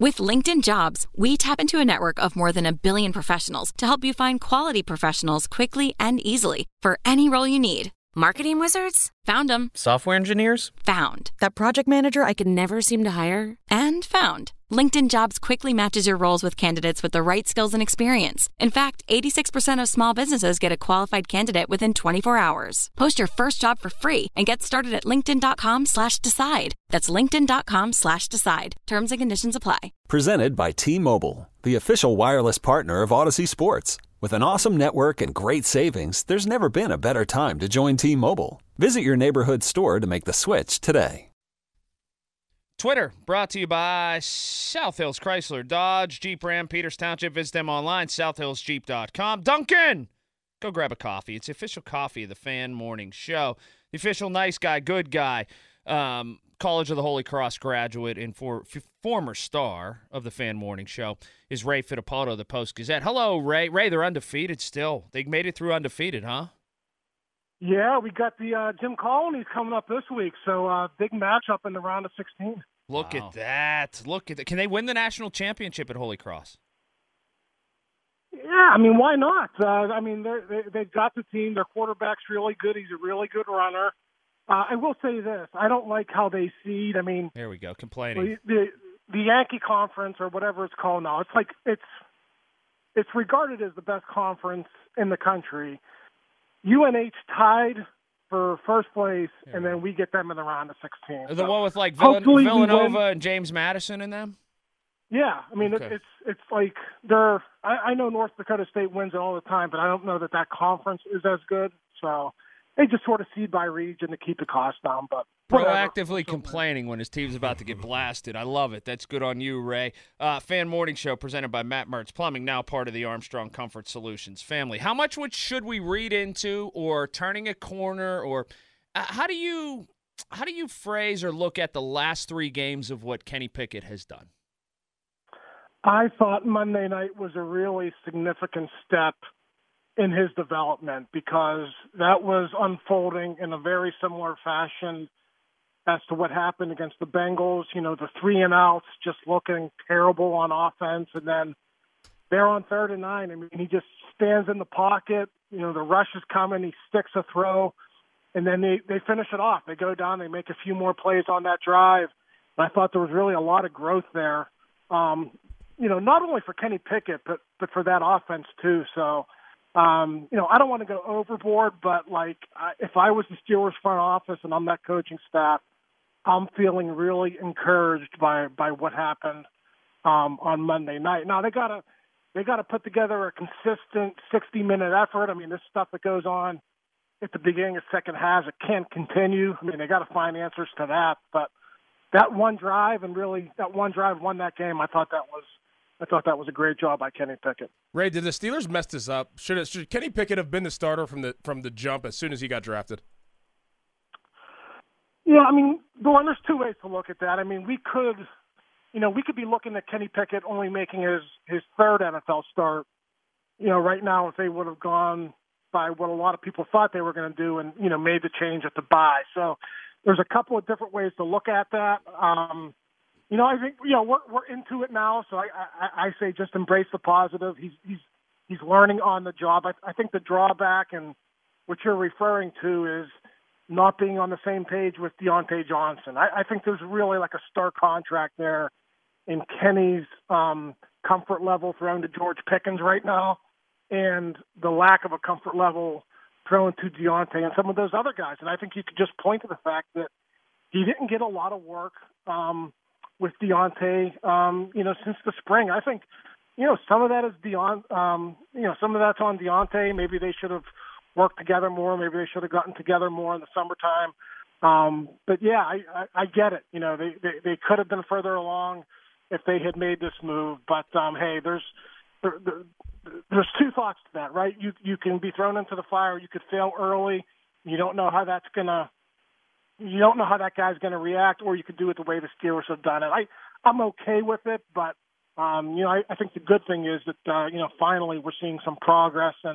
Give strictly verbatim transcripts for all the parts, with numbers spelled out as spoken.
With LinkedIn Jobs, we tap into a network of more than a billion professionals to help you find quality professionals quickly and easily for any role you need. Marketing wizards? Found them. Software engineers? Found. That project manager I could never seem to hire? And found. LinkedIn Jobs quickly matches your roles with candidates with the right skills and experience. In fact, eighty-six percent of small businesses get a qualified candidate within twenty-four hours. Post your first job for free and get started at linkedin.com slash decide. That's linkedin.com slash decide. Terms and conditions apply. Presented by T-Mobile, the official wireless partner of Odyssey Sports. With an awesome network and great savings, there's never been a better time to join T-Mobile. Visit your neighborhood store to make the switch today. Twitter, brought to you by South Hills Chrysler, Dodge, Jeep, Ram, Peters Township. Visit them online, south hills jeep dot com. Duncan, go grab a coffee. It's the official coffee of the Fan Morning Show. The official nice guy, good guy, um, College of the Holy Cross graduate and for, f- former star of the Fan Morning Show is Ray Fittipaldo of the Post-Gazette. Hello, Ray. Ray, they're undefeated still. They made it through undefeated, huh? Yeah, we got the uh, Jim Colony's coming up this week, so uh, big matchup in the round of sixteen. Look wow. at that. Look at that. Can they win the national championship at Holy Cross? Yeah, I mean, why not? Uh, I mean, they're, they, they've got the team. Their quarterback's really good. He's a really good runner. Uh, I will say this. I don't like how they seed. I mean, here we go, complaining. The, the, the Yankee Conference or whatever it's called now, it's like it's it's regarded as the best conference in the country. U N H tied for first place, yeah. and then we get them in the round of sixteen. The so one with like Villan- Villanova and James Madison in them? Yeah, I mean, okay. it, it's it's like they're – I know North Dakota State wins it all the time, but I don't know that that conference is as good. So they just sort of seed by region to keep the cost down. But proactively complaining when his team's about to get blasted. I love it. That's good on you, Ray. Uh, Fan Morning Show presented by Matt Mertz Plumbing, now part of the Armstrong Comfort Solutions family. How much would, should we read into or turning a corner or uh, how do you how do you phrase or look at the last three games of what Kenny Pickett has done? I thought Monday night was a really significant step in his development because that was unfolding in a very similar fashion as to what happened against the Bengals. You know, the three and outs just looking terrible on offense. And then they're on third and nine. I mean, he just stands in the pocket. You know, the rush is coming. He sticks a throw. And then they, they finish it off. They go down. They make a few more plays on that drive. And I thought there was really a lot of growth there. Um, you know, not only for Kenny Pickett, but, but for that offense too. So, Um, you know, I don't want to go overboard, but like I, if I was the Steelers front office and I'm that coaching staff, I'm feeling really encouraged by, by what happened um, on Monday night. Now they gotta they gotta put together a consistent sixty minute effort. I mean, this stuff that goes on at the beginning of second halves, it can't continue. I mean, they got to find answers to that. But that one drive and really that one drive won that game. I thought that was. I thought that was a great job by Kenny Pickett. Ray, did the Steelers mess this up? Should, it, should Kenny Pickett have been the starter from the from the jump as soon as he got drafted? Yeah, I mean, Dorn, there's two ways to look at that. I mean, we could, you know, we could be looking at Kenny Pickett only making his, his third N F L start. You know, right now, if they would have gone by what a lot of people thought they were going to do and, you know, made the change at the bye. So there's a couple of different ways to look at that. Um You know, I think you know we're we're into it now, so I, I, I say just embrace the positive. He's he's he's learning on the job. I, I think the drawback and what you're referring to is not being on the same page with Deontay Johnson. I, I think there's really like a stark contract there in Kenny's um, comfort level thrown to George Pickens right now, and the lack of a comfort level thrown to Deontay and some of those other guys. And I think you could just point to the fact that he didn't get a lot of work. Um, with Deontay, um, you know, since the spring. I think, you know, some of that is Deont, um, you know, some of that's on Deontay. Maybe they should have worked together more. Maybe they should have gotten together more in the summertime. Um, but yeah, I, I, I get it. You know, they, they, they could have been further along if they had made this move. But um, hey, there's there, there, there's two thoughts to that, right? You you can be thrown into the fire. You could fail early. You don't know how that's gonna. You don't know how that guy's going to react, or you could do it the way the Steelers have done it. I, I'm okay with it, but um, you know, I, I think the good thing is that uh, you know, finally we're seeing some progress, and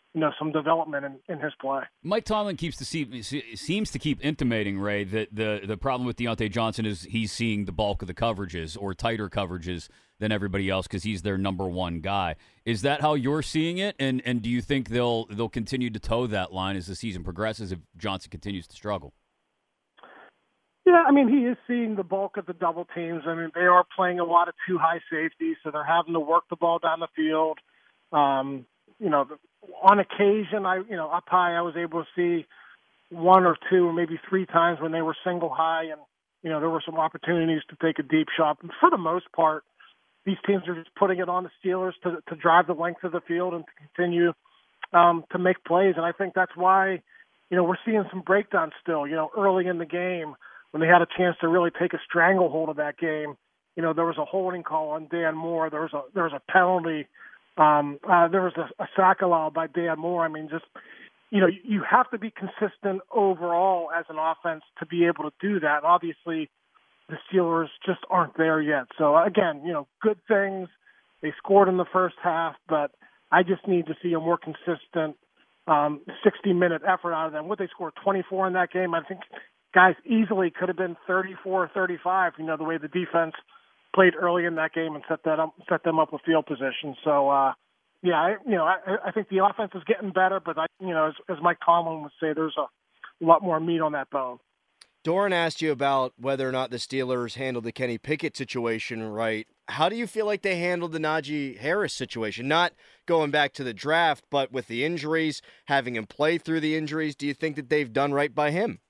you know, some development in, in his play. Mike Tomlin keeps to see, seems to keep intimating, Ray, that the, the problem with Deontay Johnson is he's seeing the bulk of the coverages or tighter coverages than everybody else because he's their number one guy. Is that how you're seeing it? And and do you think they'll they'll continue to toe that line as the season progresses if Johnson continues to struggle? Yeah, I mean, he is seeing the bulk of the double teams. I mean, they are playing a lot of two high safeties, so they're having to work the ball down the field. Um, you know, on occasion, I you know, up high, I was able to see one or two or maybe three times when they were single high, and, you know, there were some opportunities to take a deep shot. But for the most part, these teams are just putting it on the Steelers to, to drive the length of the field and to continue um, to make plays. And I think that's why, you know, we're seeing some breakdowns still, you know, early in the game when they had a chance to really take a stranglehold of that game. You know, there was a holding call on Dan Moore. There was a, there was a penalty. Um, uh, there was a, a sack allowed by Dan Moore. I mean, just, you know, you have to be consistent overall as an offense to be able to do that. And obviously, the Steelers just aren't there yet. So, again, you know, good things. They scored in the first half, but I just need to see a more consistent um, sixty-minute effort out of them. What they scored, twenty-four in that game, I think guys easily could have been thirty-four or thirty-five, you know, the way the defense played early in that game and set that up, set them up with field position. So, uh, yeah, I, you know, I, I think the offense is getting better, but, I, you know, as, as Mike Tomlin would say, there's a lot more meat on that bone. Doran asked you about whether or not the Steelers handled the Kenny Pickett situation right. How do you feel like they handled the Najee Harris situation? Not going back to the draft, but with the injuries, having him play through the injuries, do you think that they've done right by him?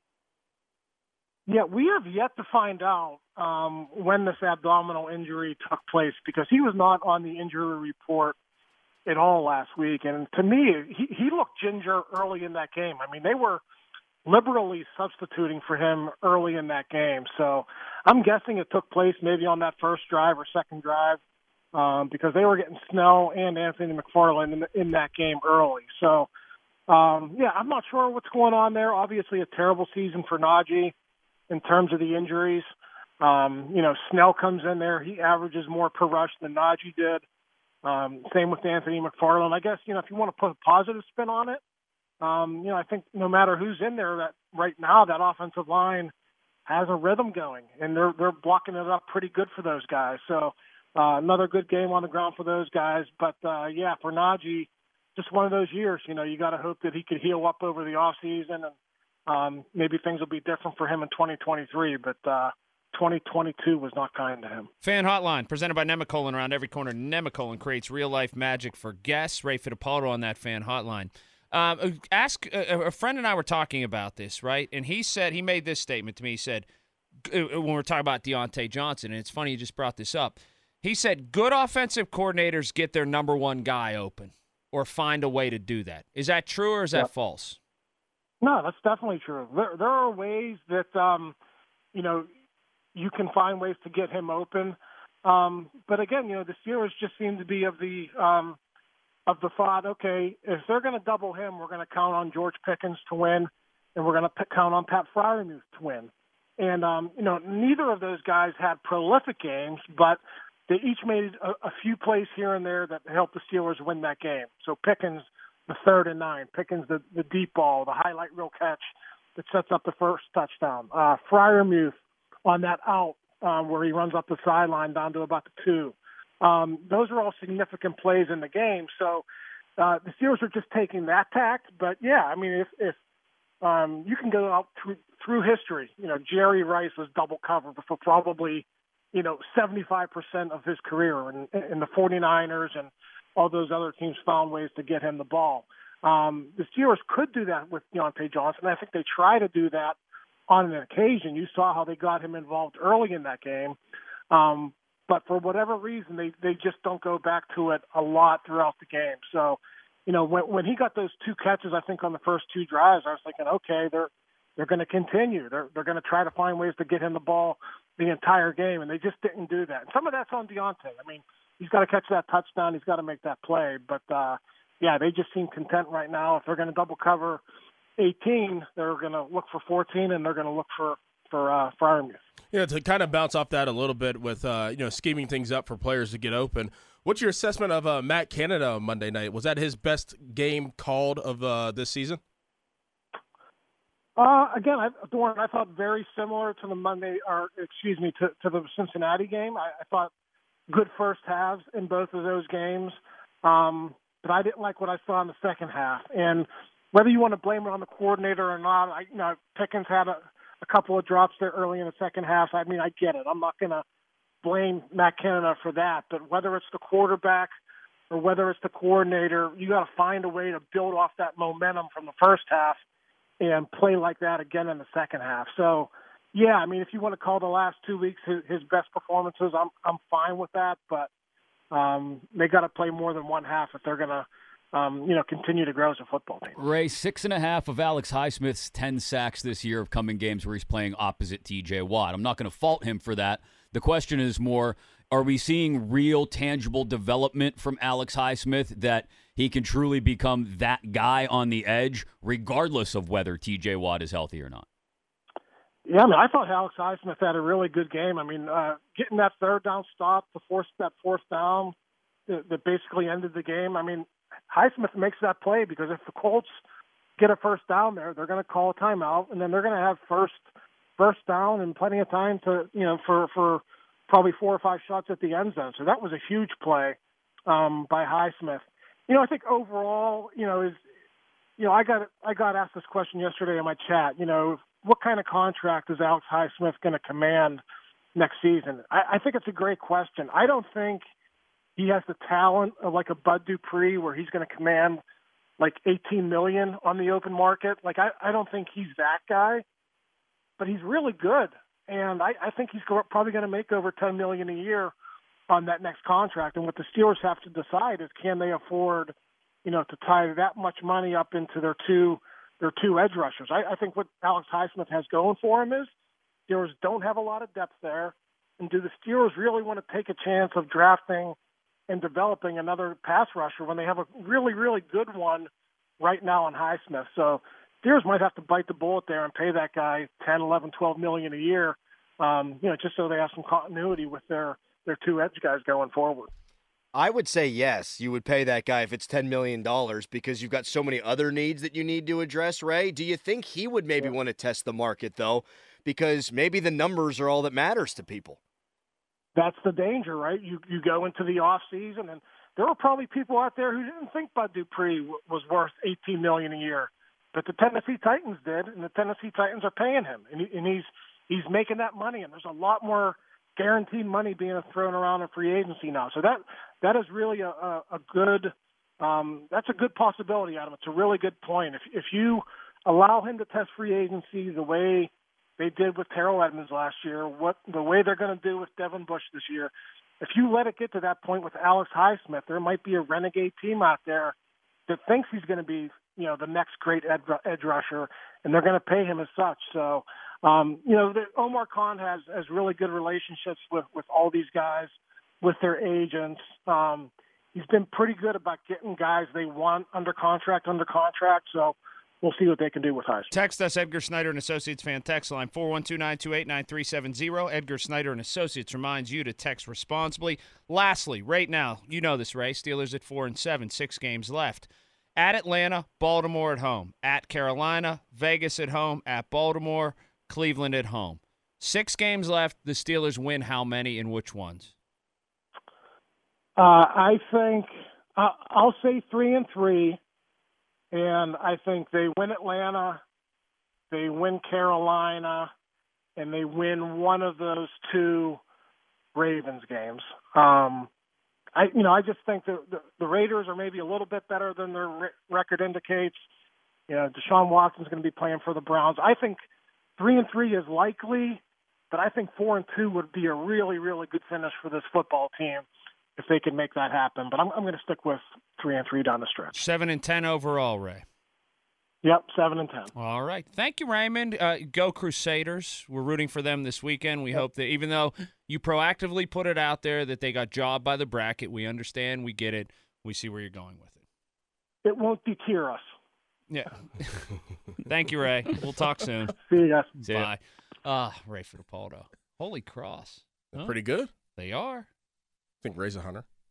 Yeah, we have yet to find out um, when this abdominal injury took place because he was not on the injury report at all last week. And to me, he, he looked ginger early in that game. I mean, they were liberally substituting for him early in that game. So I'm guessing it took place maybe on that first drive or second drive um, because they were getting Snell and Anthony McFarland in, in that game early. So, um, yeah, I'm not sure what's going on there. Obviously a terrible season for Najee in terms of the injuries. Um, you know, Snell comes in there. He averages more per rush than Najee did. Um, same with Anthony McFarland. I guess, you know, if you want to put a positive spin on it, Um, you know, I think no matter who's in there, that right now that offensive line has a rhythm going, and they're they're blocking it up pretty good for those guys. So uh, another good game on the ground for those guys. But uh, yeah, for Najee, just one of those years. You know, you got to hope that he could heal up over the off season, and um, maybe things will be different for him in twenty twenty-three. But uh, twenty twenty-two was not kind to him. Fan Hotline, presented by Nemacolin. Around every corner, Nemacolin creates real-life magic for guests. Ray Fittipaldo on that Fan Hotline. Um, ask uh, a friend and I were talking about this, right? And he said, he made this statement to me. He said, when we we're talking about Deontay Johnson, and it's funny you just brought this up. He said, good offensive coordinators get their number one guy open or find a way to do that. Is that true or is that yep. false? No, that's definitely true. There, there are ways that, um, you know, you can find ways to get him open. Um, but again, you know, the Steelers just seem to be of the, um, of the thought, okay, if they're going to double him, we're going to count on George Pickens to win, and we're going to p- count on Pat Freiermuth to win. And, um, you know, neither of those guys had prolific games, but they each made a, a few plays here and there that helped the Steelers win that game. So Pickens, the third and nine, Pickens, the, the deep ball, the highlight reel catch that sets up the first touchdown. Uh, Freiermuth on that out um, where he runs up the sideline down to about the two. Um, those are all significant plays in the game. So uh, the Steelers are just taking that tact. But, yeah, I mean, if, if um, you can go out through, through history, you know, Jerry Rice was double covered for probably, you know, seventy-five percent of his career. And, and the 49ers and all those other teams found ways to get him the ball. Um, the Steelers could do that with Deontay Johnson. I think they try to do that on an occasion. You saw how they got him involved early in that game. Um But for whatever reason, they, they just don't go back to it a lot throughout the game. So, you know, when when he got those two catches, I think on the first two drives, I was thinking, okay, they're they're going to continue. They're they're going to try to find ways to get him the ball the entire game, and they just didn't do that. And some of that's on Deontay. I mean, he's got to catch that touchdown. He's got to make that play. But uh, yeah, they just seem content right now. If they're going to double cover eighteen, they're going to look for fourteen, and they're going to look for for uh, Freiermuth. Yeah, to kind of bounce off that a little bit with, uh, you know, scheming things up for players to get open, What's your assessment of uh, Matt Canada on Monday night? Was that his best game called of uh, this season? Uh, again, I, Doran, I thought very similar to the Monday, or excuse me, to, to the Cincinnati game. I, I thought good first halves in both of those games, um, but I didn't like what I saw in the second half. And whether you want to blame it on the coordinator or not, I, you know, Pickens had a, a couple of drops there early in the second half. I mean, I get it. I'm not going to blame Matt Canada for that, but whether it's the quarterback or whether it's the coordinator, you got to find a way to build off that momentum from the first half and play like that again in the second half. So, yeah, I mean, if you want to call the last two weeks his, his best performances, I'm I'm fine with that. But um, they got to play more than one half if they're going to, um, you know, continue to grow as a football team. Ray, six and a half of Alex Highsmith's ten sacks this year have come in games where he's playing opposite T J Watt. I'm not going to fault him for that. The question is more, are we seeing real, tangible development from Alex Highsmith that he can truly become that guy on the edge, regardless of whether T J Watt is healthy or not? Yeah, I mean, I thought Alex Highsmith had a really good game. I mean, uh, getting that third down stop, the fourth, that fourth down that, that basically ended the game. I mean, Highsmith makes that play because if the Colts get a first down there, they're going to call a timeout, and then they're going to have first first down and plenty of time to, you know, for, for probably four or five shots at the end zone. So that was a huge play um, by Highsmith. You know, I think overall, you know, is, you know, I got I got asked this question yesterday in my chat. You know, what kind of contract is Alex Highsmith going to command next season? I, I think it's a great question. I don't think he has the talent of like a Bud Dupree where he's going to command like eighteen million dollars on the open market. Like, I, I don't think he's that guy, but he's really good. And I, I think he's go- probably going to make over ten million dollars a year on that next contract. And what the Steelers have to decide is, can they afford, you know, to tie that much money up into their two their two edge rushers? I, I think what Alex Highsmith has going for him is Steelers don't have a lot of depth there. And do the Steelers really want to take a chance of drafting and developing another pass rusher when they have a really, really good one right now on Highsmith? So Steelers might have to bite the bullet there and pay that guy ten, eleven, twelve million a year, um, you know, just so they have some continuity with their their two edge guys going forward. I would say yes, you would pay that guy if it's ten million dollars because you've got so many other needs that you need to address, Ray. Do you think he would maybe yeah. want to test the market, though, because maybe the numbers are all that matters to people? That's the danger, right? You you go into the off season, and there were probably people out there who didn't think Bud Dupree w- was worth eighteen million dollars a year, but the Tennessee Titans did, and the Tennessee Titans are paying him, and, he, and he's he's making that money, and there's a lot more guaranteed money being thrown around in free agency now. So that that is really a, a, a good um, that's a good possibility, Adam. It's a really good point. If if you allow him to test free agency the way they did with Terrell Edmonds last year, what the way they're going to do with Devin Bush this year, if you let it get to that point with Alex Highsmith, there might be a renegade team out there that thinks he's going to be, you know, the next great ed, edge rusher, and they're going to pay him as such. So, um, you know, the, Omar Khan has, has really good relationships with, with all these guys, with their agents. Um, he's been pretty good about getting guys they want under contract, under contract. So we'll see what they can do with Highsmith. Text us, Edgar Snyder and Associates fan text line four one two, nine two eight, nine three seven zero. Edgar Snyder and Associates reminds you to text responsibly. Lastly, right now, you know this, Ray, Steelers at four and seven, six games left. At Atlanta, Baltimore at home. At Carolina, Vegas at home. At Baltimore, Cleveland at home. Six games left. The Steelers win how many and which ones? Uh, I think uh, I'll say three and three. And I think they win Atlanta, they win Carolina, and they win one of those two Ravens games. Um, I, you know, I just think the, the the Raiders are maybe a little bit better than their re- record indicates. You know, Deshaun Watson's going to be playing for the Browns. I think three and three is likely, but I think four and two would be a really, really good finish for this football team if they can make that happen. But I'm, I'm going to stick with three and three down the stretch. Seven and ten overall, Ray. Yep, seven and ten. All right. Thank you, Raymond. Uh, go Crusaders. We're rooting for them this weekend. We yep. hope that even though you proactively put it out there that they got jobbed by the bracket, we understand, we get it. We see where you're going with it. It won't deter us. Yeah. Thank you, Ray. We'll talk soon. See you guys. See Bye. Ah, uh, Ray Fittipaldo. Holy cross. Huh? Pretty good. They are. I think Ray's a hunter.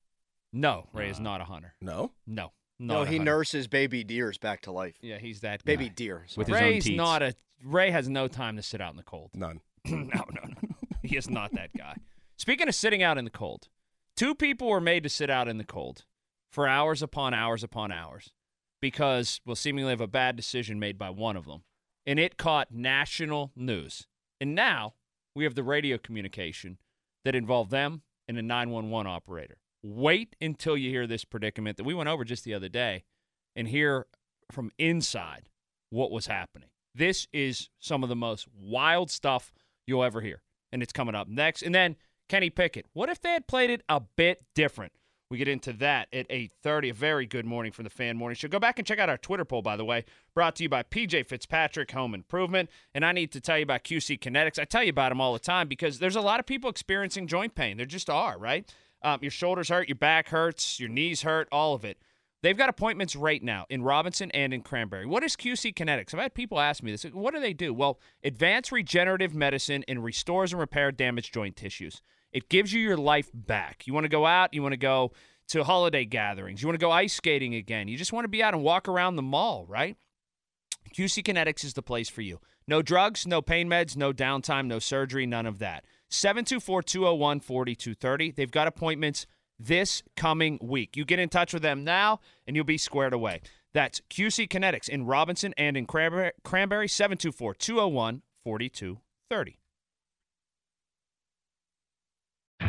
No, Ray is not a hunter. No? No. No, Not he a hunter. nurses baby deers back to life. Yeah, he's that guy. Baby deer. sorry. With his own Ray's teats. not a. Ray has no time to sit out in the cold. None. no, no, no. He is not that guy. Speaking of sitting out in the cold, two people were made to sit out in the cold for hours upon hours upon hours because, well, seemingly of a bad decision made by one of them. And it caught national news. And now we have the radio communication that involved them and a nine one one operator. Wait until you hear this predicament that we went over just the other day and hear from inside what was happening. This is some of the most wild stuff you'll ever hear, and it's coming up next. And then Kenny Pickett. What if they had played it a bit different? We get into that at eight thirty. A very good morning from the Fan Morning Show. Go back and check out our Twitter poll, by the way, brought to you by P J Fitzpatrick Home Improvement. And I need to tell you about Q C Kinetics. I tell you about them all the time because there's a lot of people experiencing joint pain. There just are, right? Um, your shoulders hurt, your back hurts, your knees hurt, all of it. They've got appointments right now in Robinson and in Cranberry. What is Q C Kinetics? I've had people ask me this. What do they do? Well, advanced regenerative medicine and restores and repair damaged joint tissues. It gives you your life back. You want to go out, you want to go to holiday gatherings, you want to go ice skating again, you just want to be out and walk around the mall, right? Q C Kinetics is the place for you. No drugs, no pain meds, no downtime, no surgery, none of that. seven two four, two oh one, four two three oh. They've got appointments this coming week. You get in touch with them now, and you'll be squared away. That's Q C Kinetics in Robinson and in Cranberry, Cranberry seven two four, two oh one, four two three oh.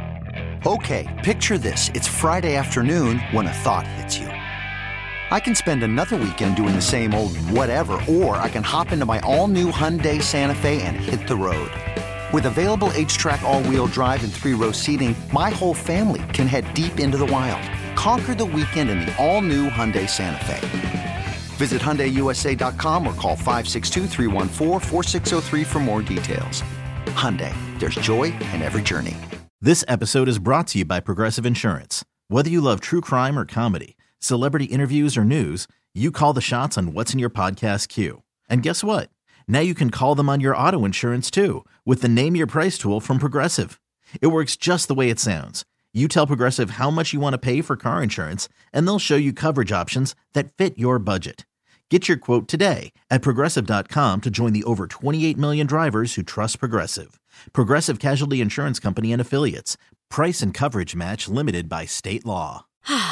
Okay, picture this. It's Friday afternoon when a thought hits you. I can spend another weekend doing the same old whatever, or I can hop into my all-new Hyundai Santa Fe and hit the road. With available H-Track all-wheel drive and three-row seating, my whole family can head deep into the wild. Conquer the weekend in the all-new Hyundai Santa Fe. Visit Hyundai U S A dot com or call five six two, three one four, four six zero three for more details. Hyundai, there's joy in every journey. This episode is brought to you by Progressive Insurance. Whether you love true crime or comedy, celebrity interviews or news, you call the shots on what's in your podcast queue. And guess what? Now you can call them on your auto insurance too with the Name Your Price tool from Progressive. It works just the way it sounds. You tell Progressive how much you want to pay for car insurance, and they'll show you coverage options that fit your budget. Get your quote today at Progressive dot com to join the over twenty-eight million drivers who trust Progressive. Progressive Casualty Insurance Company and Affiliates. Price and coverage match limited by state law.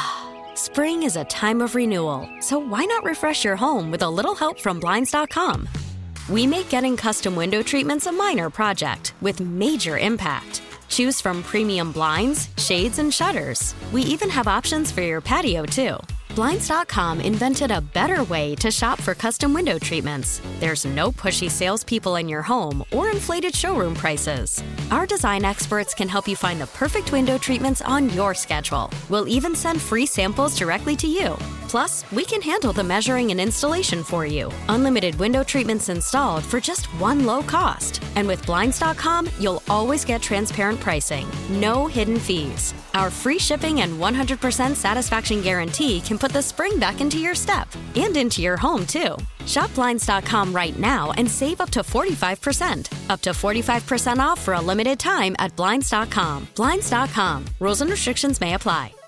Spring is a time of renewal, so why not refresh your home with a little help from Blinds dot com? We make getting custom window treatments a minor project with major impact. Choose from premium blinds, shades, and shutters. We even have options for your patio, too. Blinds dot com invented a better way to shop for custom window treatments. There's no pushy salespeople in your home or inflated showroom prices. Our design experts can help you find the perfect window treatments on your schedule. We'll even send free samples directly to you. Plus, we can handle the measuring and installation for you. Unlimited window treatments installed for just one low cost. And with Blinds dot com, you'll always get transparent pricing. No hidden fees. Our free shipping and one hundred percent satisfaction guarantee can put the spring back into your step and into your home, too. Shop Blinds dot com right now and save up to forty-five percent. Up to forty-five percent off for a limited time at Blinds dot com. Blinds dot com. Rules and restrictions may apply.